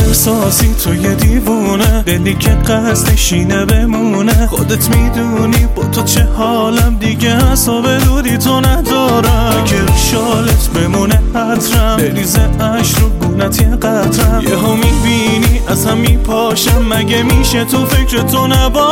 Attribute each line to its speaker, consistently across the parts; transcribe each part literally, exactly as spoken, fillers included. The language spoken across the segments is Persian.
Speaker 1: احساسی تو یه دیوونه، دلی که قصدش اینه بمونه. خودت میدونی با تو چه حالم، دیگه حساب دوری تو ندارم. اگه رو شالت بمونه عطرم، بریزه عشق رو گونت یه قطرم. یه ها میبینی از هم میپاشم، مگه میشه تو فکر تو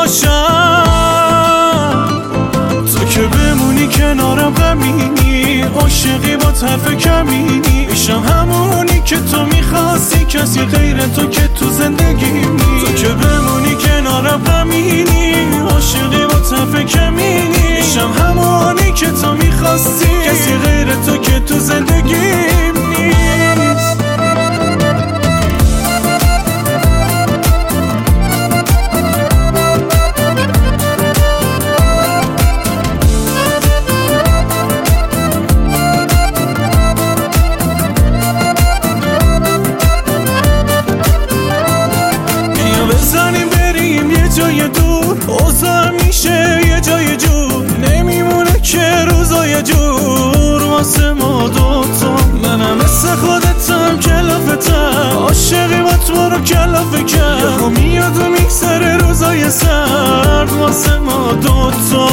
Speaker 1: نباشم؟ تو که بمونی کنارم غمینی، عاشقی با طرف کمینی. میشم همونی که تو میخواستی، کسی غیر تو که تو زندگی نی. تو که بمونی کنارم غمینی، عاشقی با طرف کمینی. میشم همونی که تو میخواستی، کسی غیر تو که تو زندگی نیست. بزنیم بریم یه جای دور، اوضاع میشه یه جای جور. نمیمونه که روزای جور واسه ما دوتا. منم مثل خودتم کلافتم، عاشقی با تو رو کلافه کرد. یهو میاد و میگذره روزای سرد واسه ما دوتا.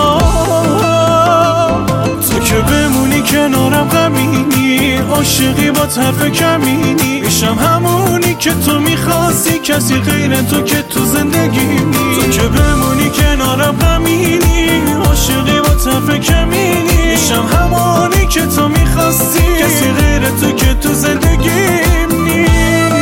Speaker 1: تو که بمونی کنارم غمینی، عاشقی با طرف کمینی. میشم همونی که تو میخواستی، کسی غیر تو که تو زندگی نی. تو که بمونی کنارم غمینی، عاشقی با طرف کمینی. میشم همونی که تو میخواستی، کسی غیر تو که تو زندگی نیست.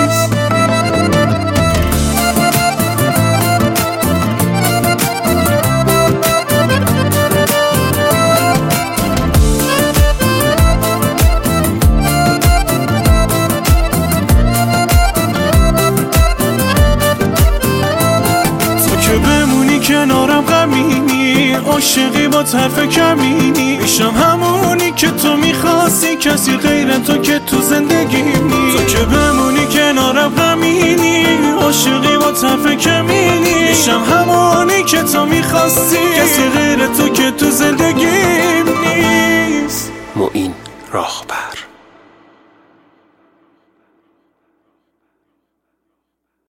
Speaker 1: بمونی کنارم غمینی، عاشقی با طرف کمینی. میشم همونی که تو میخواستی، کسی غیر تو که تو زندگی نی. تو که بمونی کنارم غمینی، عاشقی با طرف کمینی. میشم همونی که تو میخواستی، کسی غیر تو که تو زندگی نیست.
Speaker 2: معین راهبر.